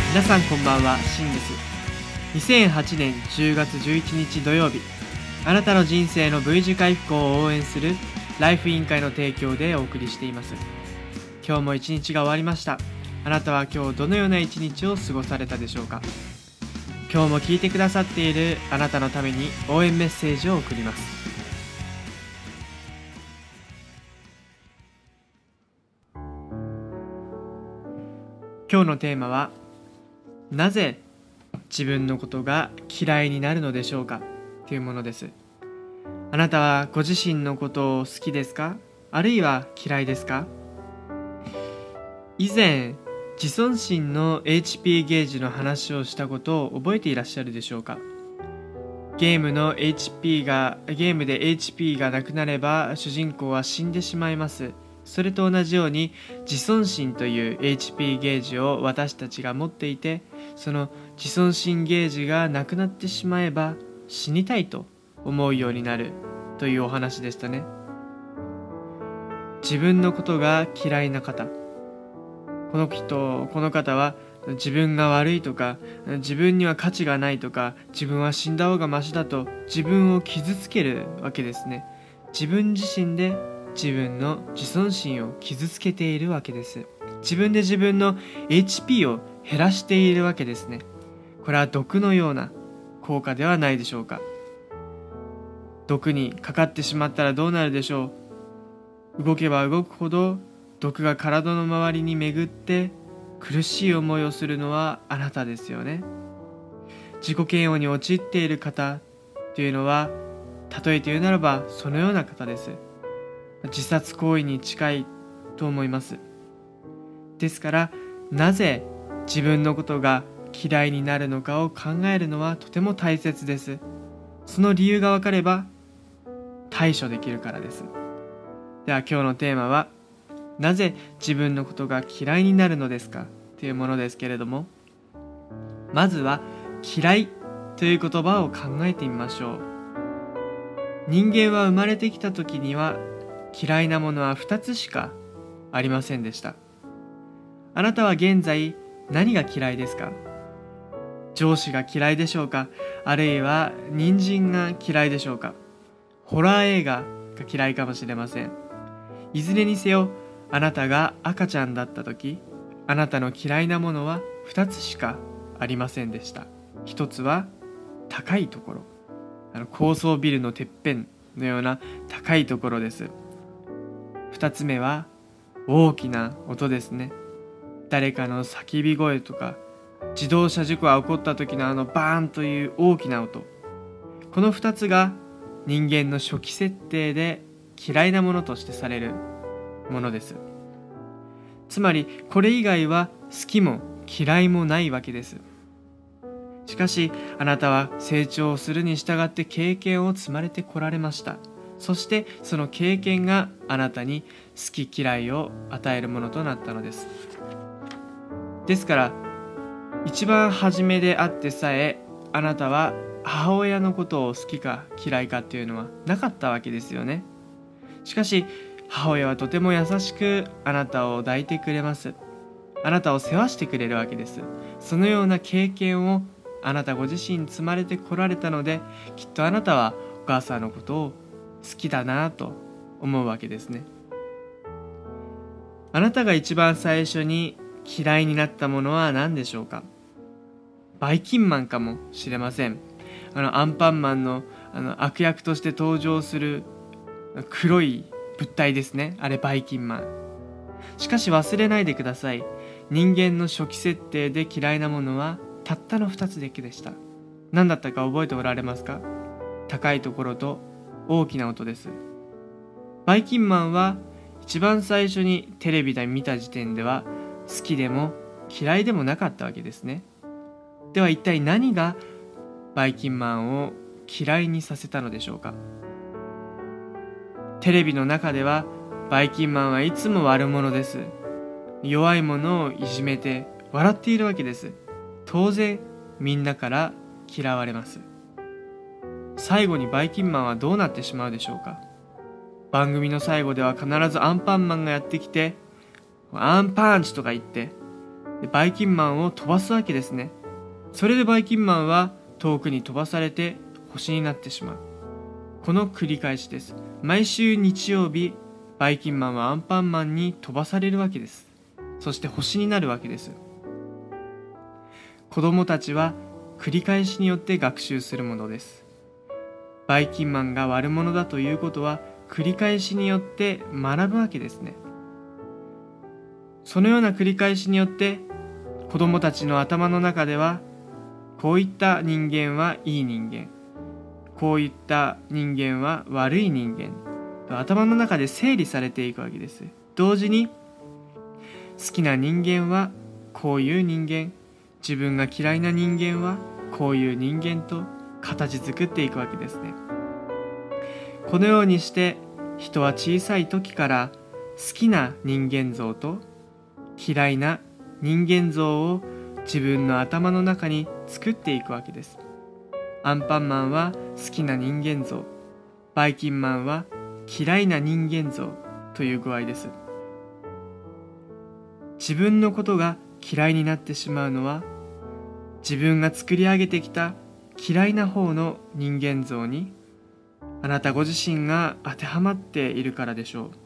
皆さんこんばんは、シンです。2008年10月11日土曜日、あなたの人生の V 字回復を応援するライフ委員会の提供でお送りしています。今日も一日が終わりました。あなたは今日どのような一日を過ごされたでしょうか。今日も聞いてくださっているあなたのために応援メッセージを送ります。今日のテーマは、なぜ自分のことが嫌いになるのでしょうかというものです。あなたはご自身のことを好きですか、あるいは嫌いですか。以前自尊心の HP ゲージの話をしたことを覚えていらっしゃるでしょうか。ゲームで HP がなくなれば主人公は死んでしまいます。それと同じように自尊心という HP ゲージを私たちが持っていて、その自尊心ゲージがなくなってしまえば死にたいと思うようになるというお話でしたね。自分のことが嫌いな方、この方は自分が悪いとか、自分には価値がないとか、自分は死んだ方がマシだと自分を傷つけるわけですね。自分自身で自分の自尊心を傷つけているわけです。自分で自分の HP を減らしているわけですね。これは毒のような効果ではないでしょうか。毒にかかってしまったらどうなるでしょう。動けば動くほど毒が体の周りに巡って苦しい思いをするのはあなたですよね。自己嫌悪に陥っている方というのは、例えて言うならばそのような方です。自殺行為に近いと思います。ですから、なぜ自分のことが嫌いになるのかを考えるのはとても大切です。その理由が分かれば対処できるからです。では今日のテーマは、なぜ自分のことが嫌いになるのですかというものですけれども、まずは嫌いという言葉を考えてみましょう。人間は生まれてきた時には嫌いなものは2つしかありませんでした。あなたは現在何が嫌いですか？上司が嫌いでしょうか？あるいは人参が嫌いでしょうか？ホラー映画が嫌いかもしれません。いずれにせよ、あなたが赤ちゃんだった時、あなたの嫌いなものは2つしかありませんでした。1つは高いところ、高層ビルのてっぺんのような高いところです。2つ目は大きな音ですね。誰かの叫び声とか、自動車事故が起こった時のバーンという大きな音。この2つが人間の初期設定で嫌いなものとしてされるものです。つまりこれ以外は好きも嫌いもないわけです。しかしあなたは成長するに従って経験を積まれてこられました。そしてその経験があなたに好き嫌いを与えるものとなったのです。ですから一番初めであってさえ、あなたは母親のことを好きか嫌いかっていうのはなかったわけですよね。しかし母親はとても優しくあなたを抱いてくれます。あなたを世話してくれるわけです。そのような経験をあなたご自身積まれてこられたので、きっとあなたはお母さんのことを好きだなと思うわけですね。あなたが一番最初に嫌いになったものは何でしょうか。バイキンマンかもしれません。アンパンマンの悪役として登場する黒い物体ですね。あれバイキンマン。しかし忘れないでください。人間の初期設定で嫌いなものはたったの2つだけでした。何だったか覚えておられますか？高いところと大きな音です。バイキンマンは一番最初にテレビで見た時点では好きでも嫌いでもなかったわけですね。では一体何がバイキンマンを嫌いにさせたのでしょうか。テレビの中ではバイキンマンはいつも悪者です。弱い者をいじめて笑っているわけです。当然みんなから嫌われます。最後にバイキンマンはどうなってしまうでしょうか。番組の最後では必ずアンパンマンがやってきて、アンパンチとか言ってバイキンマンを飛ばすわけですね。それでバイキンマンは遠くに飛ばされて星になってしまう。この繰り返しです。毎週日曜日、バイキンマンはアンパンマンに飛ばされるわけです。そして星になるわけです。子供たちは繰り返しによって学習するものです。バイキンマンが悪者だということは繰り返しによって学ぶわけですね。そのような繰り返しによって子供たちの頭の中では、こういった人間はいい人間、こういった人間は悪い人間と頭の中で整理されていくわけです。同時に好きな人間はこういう人間、自分が嫌いな人間はこういう人間と形作っていくわけですね。このようにして人は小さい時から好きな人間像と嫌いな人間像を自分の頭の中に作っていくわけです。アンパンマンは好きな人間像、バイキンマンは嫌いな人間像という具合です。自分のことが嫌いになってしまうのは、自分が作り上げてきた嫌いな方の人間像にあなたご自身が当てはまっているからでしょう。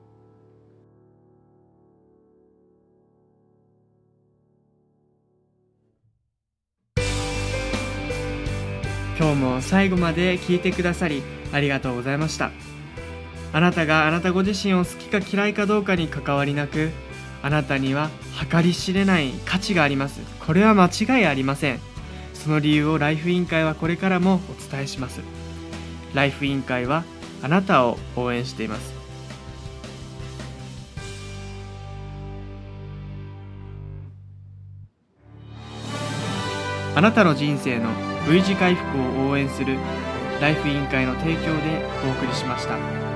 今日も最後まで聞いてくださりありがとうございました。あなたがあなたご自身を好きか嫌いかどうかに関わりなく、あなたには計り知れない価値があります。これは間違いありません。その理由をライフ委員会はこれからもお伝えします。ライフ委員会はあなたを応援しています。あなたの人生の V 字回復を応援するライフ委員会の提供でお送りしました。